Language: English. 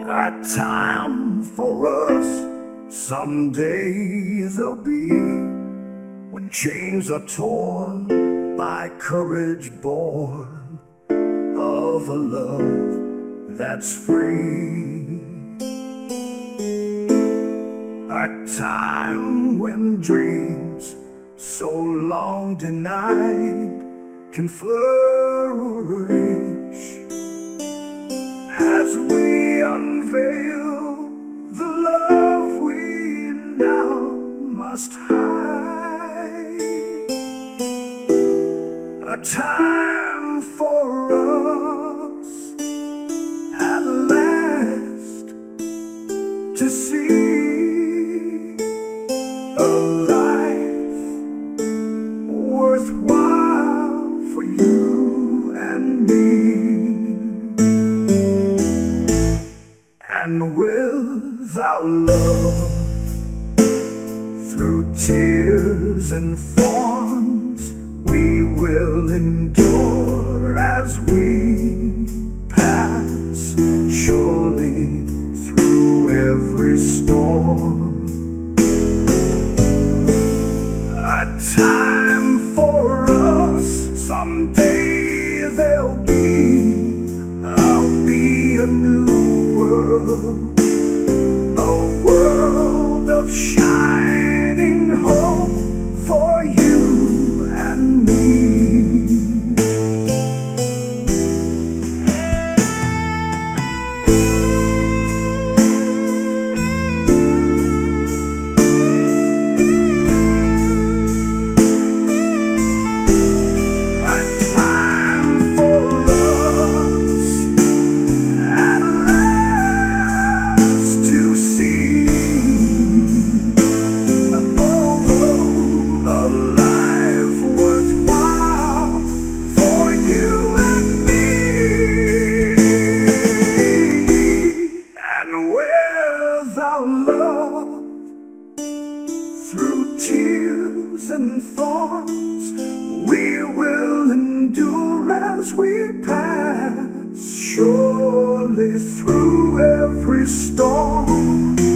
A time for us, someday there'll be, when chains are torn by courage born of a love that's free. A time when dreams so long denied can flourish, as we unveil the love we now must hide. A time for us at last to see a life worthwhile for you and me. And without love, through tears and thorns, we will endure as we pass surely through every storm. A time for us, someday there'll be, I'll be a new world, a world of shining hope for you and me. Love, through tears and thorns, we will endure as we pass surely through every storm.